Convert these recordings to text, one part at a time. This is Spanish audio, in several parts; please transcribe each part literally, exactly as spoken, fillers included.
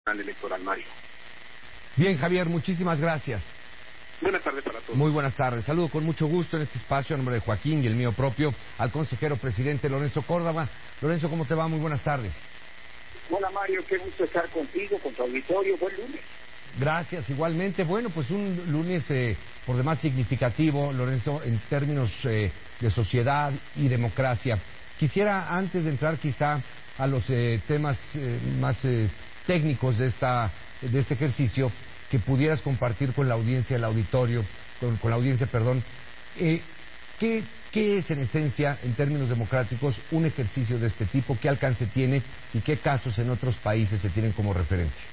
electoral, Mario. Bien, Javier, muchísimas gracias. Buenas tardes para todos. Muy buenas tardes. Saludo con mucho gusto en este espacio, a nombre de Joaquín y el mío propio, al consejero presidente Lorenzo Córdoba. Lorenzo, ¿cómo te va? Muy buenas tardes. Hola, Mario, qué gusto estar contigo, con tu auditorio. Buen lunes. Gracias, igualmente. Bueno, pues un lunes eh, por demás significativo, Lorenzo, en términos eh, de sociedad y democracia. Quisiera, antes de entrar quizá a los eh, temas eh, más eh, técnicos de esta de este ejercicio, que pudieras compartir con la audiencia, el auditorio, con, con la audiencia, perdón, eh, ¿qué, ¿qué es en esencia, en términos democráticos, un ejercicio de este tipo? ¿Qué alcance tiene y qué casos en otros países se tienen como referencia?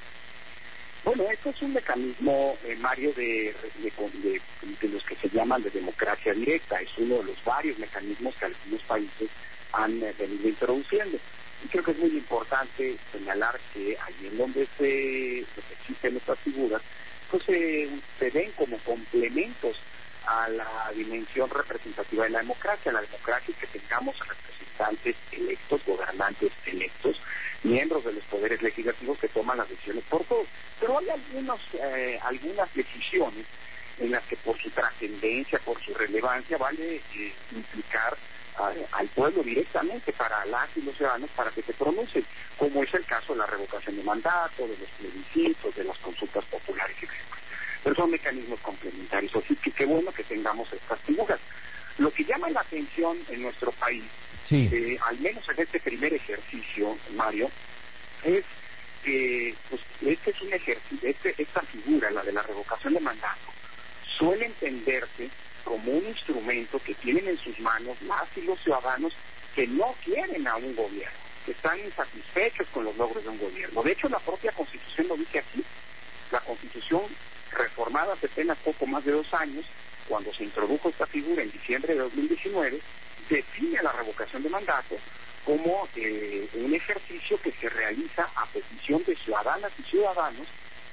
Bueno, esto es un mecanismo, eh, Mario, de, de, de, de los que se llaman de democracia directa. Es uno de los varios mecanismos que algunos países han eh, venido introduciendo. Y creo que es muy importante señalar que allí en donde se pues, existen estas figuras, pues eh, se ven como complementos a la dimensión representativa de la democracia. La democracia es que tengamos representantes electos, gobernantes electos, miembros de los poderes legislativos que toman las decisiones por todos. Pero hay algunos, eh, algunas decisiones en las que por su trascendencia, por su relevancia, vale eh, implicar a, al pueblo directamente, para las y los ciudadanos, para que se pronuncien, como es el caso de la revocación de mandato, de los plebiscitos, de las consultas populares, etcétera. Pero son mecanismos complementarios, así que qué bueno que tengamos estas figuras. Lo que llama la atención en nuestro país, sí. eh, al menos en este primer ejercicio, Mario, es que pues, este es un ejercicio, este, esta figura, la de la revocación de mandato, suele entenderse como un instrumento que tienen en sus manos las y los ciudadanos que no quieren a un gobierno, que están insatisfechos con los logros de un gobierno. De hecho, la propia Constitución lo dice aquí. La Constitución, reformada hace apenas poco más de dos años, cuando se introdujo esta figura en diciembre de dos mil diecinueve, define la revocación de mandato como eh, un ejercicio que se realiza a petición de ciudadanas y ciudadanos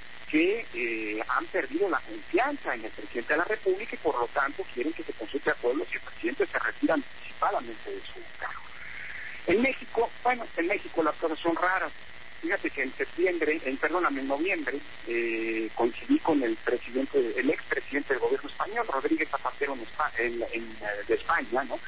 que eh, han perdido la confianza en el presidente de la República y por lo tanto quieren que se consulte al pueblo si el presidente se retira anticipadamente de su cargo. En México, bueno, en México las cosas son raras. Fíjate que en septiembre, en, perdóname, en noviembre, eh, coincidí con el presidente, el expresidente del gobierno español, Rodríguez Zapatero, en, Espa, en, en, de España, ¿no?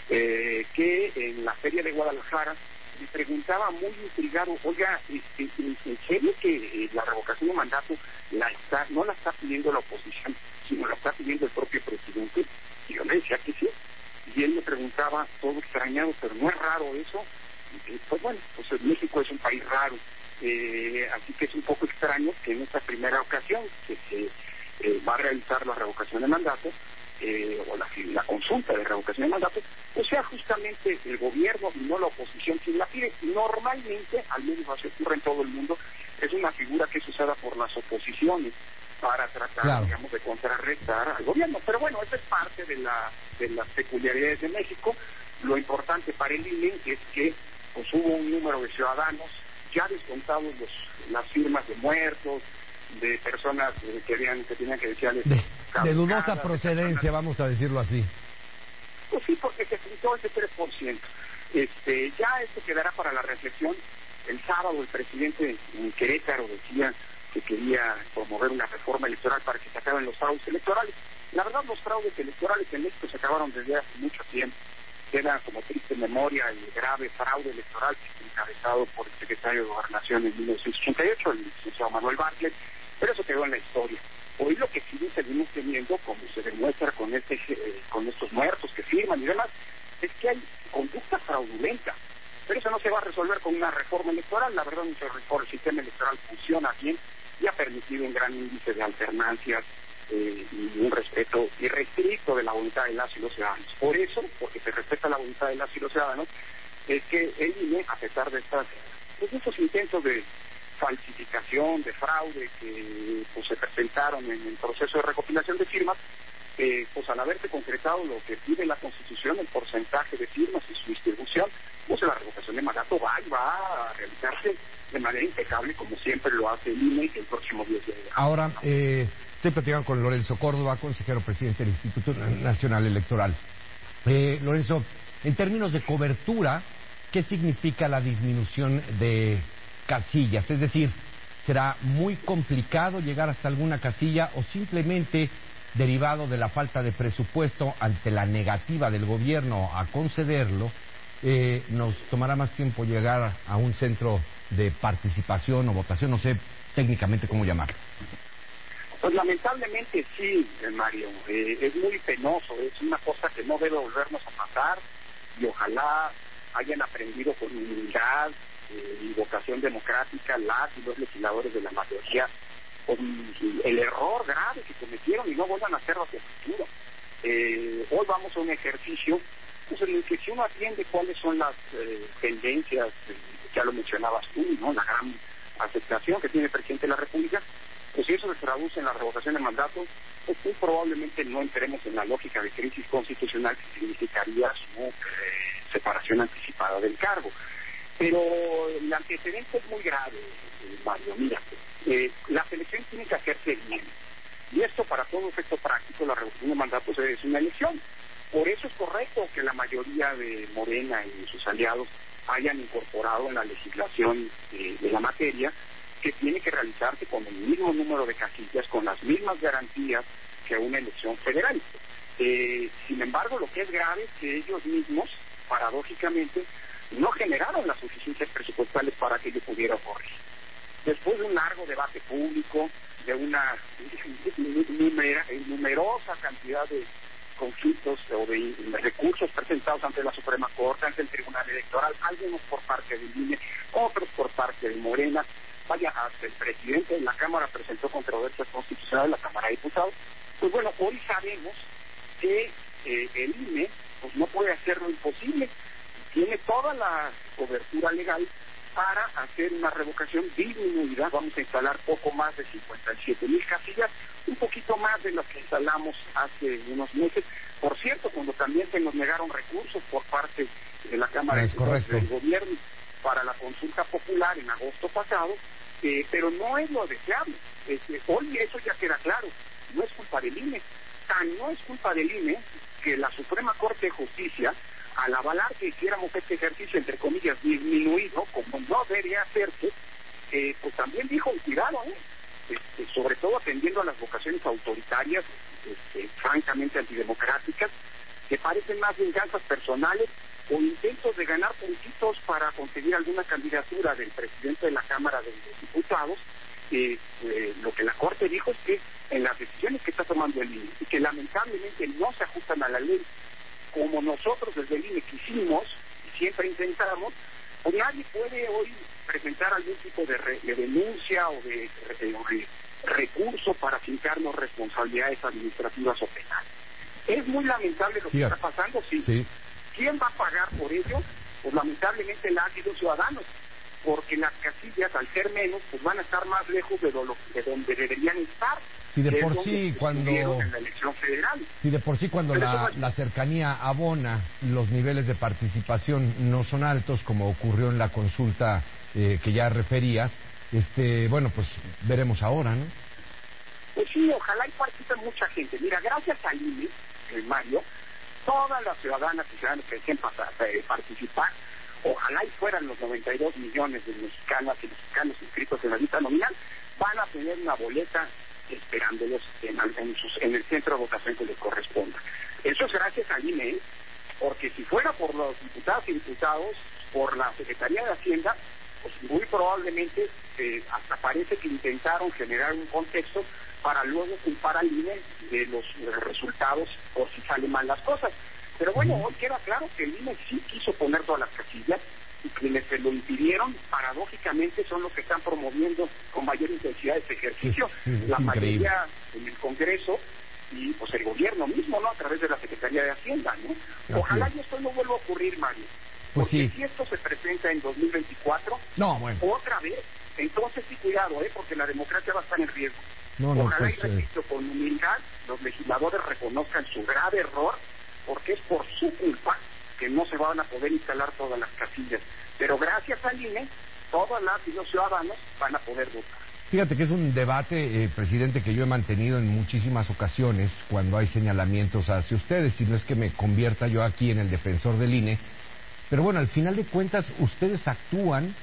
Eh, que en la Feria de Guadalajara me preguntaba muy intrigado, oiga, este, ¿en serio que eh, la revocación de mandato la está, no la está pidiendo la oposición, sino la está pidiendo el propio presidente? Y yo le decía que sí. Y él me preguntaba, todo extrañado, pero no es raro eso. Y, pues bueno, pues México es un país raro, eh, así que es un poco extraño que en esta primera ocasión que se eh, va a realizar la revocación de mandato, eh, o la, la consulta de revocación de mandato, pues sea justamente el gobierno y no la oposición quien la pide. Normalmente, al menos así ocurre en todo el mundo, es una figura que es usada por las oposiciones para tratar, claro, digamos, de contrarrestar al gobierno. Pero bueno, esa es parte de, la, de las peculiaridades de México. Lo importante para el I N E es que pues hubo un número de ciudadanos, ya descontados los, las firmas de muertos, de personas eh, que, habían, que tenían que decirles... De, de dudosa procedencia, de vamos a decirlo así. Pues sí, porque se juntó ese tres por ciento. Este, ya esto quedará para la reflexión. El sábado el presidente en Querétaro decía que quería promover una reforma electoral para que se acaben los fraudes electorales. La verdad, los fraudes electorales en México se acabaron desde hace mucho tiempo. Queda como triste memoria el grave fraude electoral que fue encabezado por el secretario de Gobernación en mil novecientos ochenta y ocho, el licenciado Manuel Bartlett, pero eso quedó en la historia. Hoy lo que sí seguimos teniendo, como se demuestra con este eh, con estos muertos que firman y demás, es que hay conducta fraudulenta. Pero eso no se va a resolver con una reforma electoral. La verdad, nuestro el sistema electoral funciona bien y ha permitido un gran índice de alternancias eh, y un respeto irrestricto de la voluntad de las y los ciudadanos. Por eso, porque se respeta la voluntad de las y los ciudadanos, es que el I N E, a pesar de estas, pues, estos intentos de falsificación, de fraude que pues, se presentaron en el proceso de recopilación de firmas, eh, pues al haberse concretado lo que pide la Constitución, el porcentaje de firmas y su distribución, pues la revocación de mandato va y va a realizarse de manera impecable, como siempre lo hace el I N E el próximo diez de enero. Ahora, eh, estoy platicando con Lorenzo Córdoba, consejero presidente del Instituto Nacional Electoral. Eh, Lorenzo, en términos de cobertura, ¿qué significa la disminución de casillas? Es decir, ¿Será muy complicado llegar hasta alguna casilla o simplemente derivado de la falta de presupuesto ante la negativa del gobierno a concederlo, eh, nos tomará más tiempo llegar a un centro de participación o votación? No sé técnicamente cómo llamarlo. Pues lamentablemente sí, Mario, eh, es muy penoso, es una cosa que no debe volvernos a pasar y ojalá hayan aprendido con humildad eh, y vocación democrática las y los legisladores de la mayoría con el error grave que cometieron y no vuelvan a hacerlo hacia el futuro. Eh, hoy vamos a un ejercicio pues, en el que si uno atiende cuáles son las eh, tendencias, eh, ya lo mencionabas tú, ¿no? La gran aceptación que tiene el presidente de la República, pues si eso se traduce en la revocación de mandato, pues muy probablemente no entremos en la lógica de crisis constitucional que significaría su eh, separación anticipada del cargo. Pero el antecedente es muy grave, Mario. Mira, eh, las elecciones tienen que hacerse bien. Y esto, para todo efecto práctico, la revocación de mandatos es una elección. Por eso es correcto que la mayoría de Morena y sus aliados hayan incorporado en la legislación eh, de la materia que tiene que realizarse con el mismo número de casillas, con las mismas garantías que una elección federal. Eh, sin embargo, lo que es grave es que ellos mismos, paradójicamente, no generaron las suficiencias presupuestales para que ello pudiera ocurrir. Después de un largo debate público, de una numera, numerosa cantidad de conflictos o de recursos presentados ante la Suprema Corte, ante el Tribunal Electoral, algunos por parte del I N E, otros por parte de Morena, vaya, hasta el presidente de la Cámara presentó controversias constitucionales en la Cámara de Diputados. Pues bueno, hoy sabemos que eh, el I N E pues no puede hacer lo imposible, tiene toda la cobertura legal para hacer una revocación disminuida. Vamos a instalar poco más de cincuenta y siete mil casillas, un poquito más de las que instalamos hace unos meses. Por cierto, cuando también se nos negaron recursos por parte de la Cámara de Diputados del Gobierno para la consulta popular en agosto pasado, eh, pero no es lo deseable. Este, hoy eso ya queda claro, no es culpa del I N E. Tan no es culpa del I N E que la Suprema Corte de Justicia, al avalar que hiciéramos este ejercicio, entre comillas, disminuido, como no debería hacerse, eh, pues también dijo, cuidado, ¿eh? Este, sobre todo atendiendo a las vocaciones autoritarias, este, francamente antidemocráticas, que parecen más venganzas personales o intentos de ganar puntitos para conseguir alguna candidatura del presidente de la Cámara de Diputados. Eh, eh, lo que la Corte dijo es que en las decisiones que está tomando el I N E y que lamentablemente no se ajustan a la ley, como nosotros desde el I N E quisimos y siempre intentamos, pues nadie puede hoy presentar algún tipo de, re, de denuncia o de, de, de recurso para fincarnos responsabilidades administrativas o penales. Es muy lamentable lo que sí, está pasando, sí. sí. ¿Quién va a pagar por ello? Pues lamentablemente las y los ciudadanos, porque las casillas, al ser menos, pues van a estar más lejos de, lo, de donde deberían estar. Si de por sí cuando en la elección federal. Si de por sí cuando la, la cercanía abona, los niveles de participación no son altos, como ocurrió en la consulta eh, que ya referías, este, bueno, pues veremos ahora, ¿no? Pues sí, ojalá y participe mucha gente. Mira, gracias al I N E, eh, Mario, todas las ciudadanas y ciudadanos que deseen eh, participar, ojalá y fueran los noventa y dos millones de mexicanas y mexicanos inscritos en la lista nominal, van a tener una boleta esperándolos en, en, sus, en el centro de votación que les corresponda. Eso es gracias al I N E, porque si fuera por los diputados y diputados, por la Secretaría de Hacienda, pues muy probablemente eh, hasta parece que intentaron generar un contexto para luego culpar al I N E de los de resultados por si salen mal las cosas. Pero bueno, hoy queda claro que el I N E sí quiso poner todas las casillas, y quienes se lo impidieron, paradójicamente, son los que están promoviendo con mayor intensidad este ejercicio. Sí, sí, la increíble. mayoría en el Congreso y pues el gobierno mismo, ¿no? A través de la Secretaría de Hacienda, ¿no? Así Ojalá es. y esto no vuelva a ocurrir, Mario. Pues porque sí. si esto se presenta en dos mil veinticuatro, no, bueno. otra vez, entonces sí, cuidado, ¿eh? Porque la democracia va a estar en riesgo. No, no, Ojalá pues, y repito, eh... con humildad, los legisladores reconozcan su grave error, porque es por su culpa que no se van a poder instalar todas las casillas. Pero gracias al I N E, todas las y los ciudadanos van a poder votar. Fíjate que es un debate, eh, presidente, que yo he mantenido en muchísimas ocasiones cuando hay señalamientos hacia ustedes, y no es que me convierta yo aquí en el defensor del I N E, pero bueno, al final de cuentas, ustedes actúan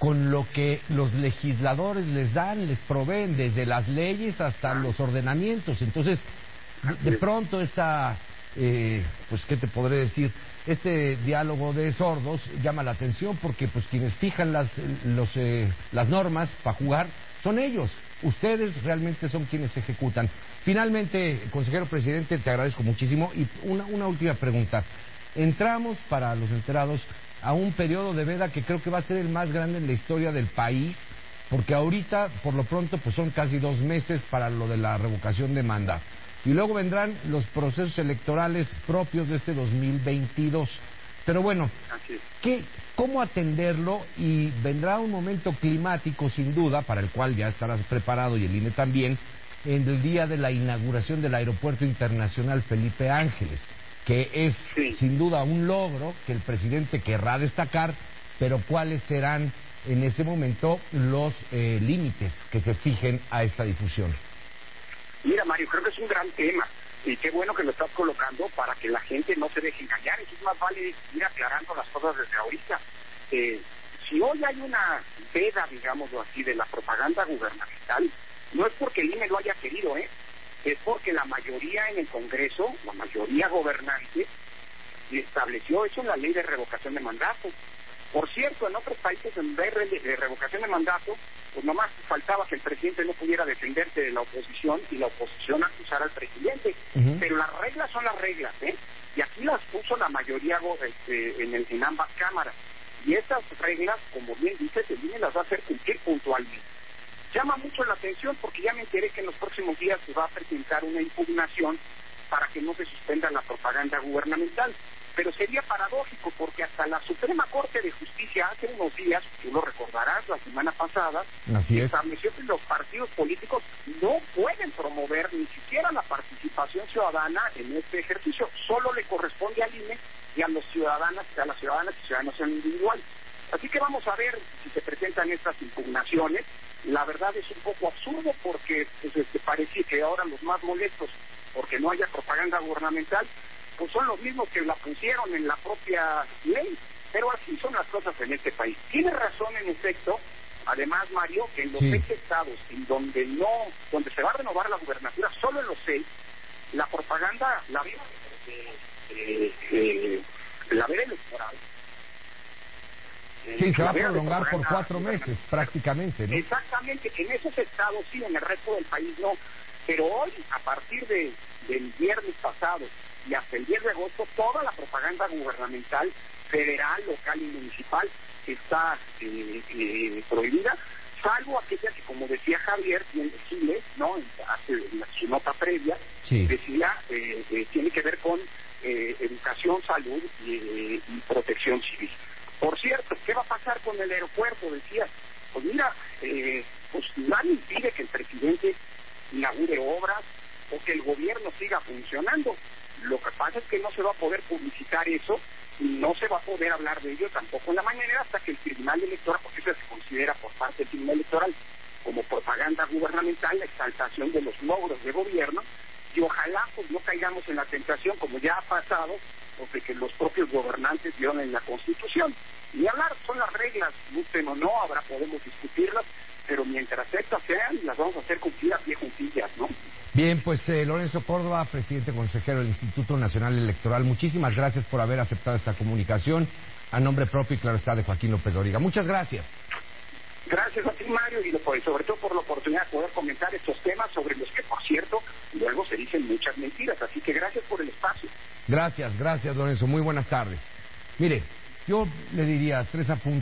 con lo que los legisladores les dan, les proveen, desde las leyes hasta los ordenamientos. Entonces, de, de pronto esta, eh, pues, ¿qué te podré decir? Este diálogo de sordos llama la atención porque, pues, quienes fijan las, los, eh, las normas para jugar son ellos. Ustedes realmente son quienes ejecutan. Finalmente, consejero presidente, te agradezco muchísimo. Y una, una última pregunta. Entramos, para los enterados, a un periodo de veda que creo que va a ser el más grande en la historia del país, porque ahorita, por lo pronto, pues son casi dos meses para lo de la revocación de mandato. Y luego vendrán los procesos electorales propios de este dos mil veintidós. Pero bueno, ¿qué, ¿cómo atenderlo? Y vendrá un momento climático, sin duda, para el cual ya estarás preparado, y el I N E también, en el día de la inauguración del Aeropuerto Internacional Felipe Ángeles, que es, sí, sin duda un logro que el presidente querrá destacar, pero ¿cuáles serán en ese momento los eh, límites que se fijen a esta difusión? Mira, Mario, creo que es un gran tema, y qué bueno que lo estás colocando para que la gente no se deje engañar. Entonces más vale ir aclarando las cosas desde ahorita. Eh, si hoy hay una veda, digámoslo así, de la propaganda gubernamental, no es porque el I N E lo haya querido, ¿eh? Es porque la mayoría en el Congreso, la mayoría gobernante, estableció eso en la ley de revocación de mandato. Por cierto, en otros países en vez de revocación de mandato, pues nomás faltaba que el presidente no pudiera defenderse de la oposición y la oposición acusara al presidente. Uh-huh. Pero las reglas son las reglas, ¿eh? Y aquí las puso la mayoría este, en, el, en ambas cámaras. Y estas reglas, como bien dices, el I N E las va a hacer cumplir puntualmente. Llama mucho la atención porque ya me enteré que en los próximos días se va a presentar una impugnación para que no se suspenda la propaganda gubernamental. Pero sería paradójico porque hasta la Suprema Corte de Justicia hace unos días, tú lo recordarás, la semana pasada, Así es, estableció que los partidos políticos no pueden promover ni siquiera la participación ciudadana en este ejercicio. Solo le corresponde al I N E y a los ciudadanos, a las ciudadanas y ciudadanos en individual. Así que vamos a ver si se presentan estas impugnaciones. La verdad es un poco absurdo porque pues, este, parece que ahora los más molestos porque no haya propaganda gubernamental pues son los mismos que la pusieron en la propia ley, pero así son las cosas en este país. Tiene razón en efecto, además, Mario, que en los sí. seis estados en donde no, donde se va a renovar la gubernatura, solo en los seis, la propaganda, la veda eh, eh, eh, la veda electoral, sí, se va a prolongar por cuatro meses prácticamente, ¿no? Exactamente, en esos estados sí, en el resto del país no, pero hoy, a partir de del viernes pasado y hasta el diez de agosto, toda la propaganda gubernamental, federal, local y municipal está eh, eh, prohibida, salvo aquella que, como decía Javier, bien Chile, ¿no? Hace en su nota previa, sí. decía, eh, eh, tiene que ver con eh, educación, salud y, eh, y protección civil. Por cierto, ¿qué va a pasar con el aeropuerto? Decía, pues mira, eh, pues nadie impide que el presidente inaugure obras o que el gobierno siga funcionando. Lo que pasa es que no se va a poder publicitar eso y no se va a poder hablar de ello tampoco en la mañana hasta que el Tribunal Electoral, porque eso se considera por parte del Tribunal Electoral como propaganda gubernamental, la exaltación de los logros de gobierno, y ojalá pues no caigamos en la tentación, como ya ha pasado, pues, de que los propios gobernantes violen la Constitución. Y hablar son las reglas, gusten o no, habrá podemos discutirlas, pero mientras estas sean, las vamos a hacer cumplir a pie juntillas, ¿no? Bien, pues eh, Lorenzo Córdoba, presidente consejero del Instituto Nacional Electoral, muchísimas gracias por haber aceptado esta comunicación a nombre propio y claro está de Joaquín López Dóriga. Muchas gracias. Gracias a ti, Mario, y sobre todo por la oportunidad de poder comentar estos temas sobre los que, por cierto, luego se dicen muchas mentiras. Así que gracias por el espacio. Gracias, gracias, Lorenzo. Muy buenas tardes. Mire, yo le diría tres apuntes.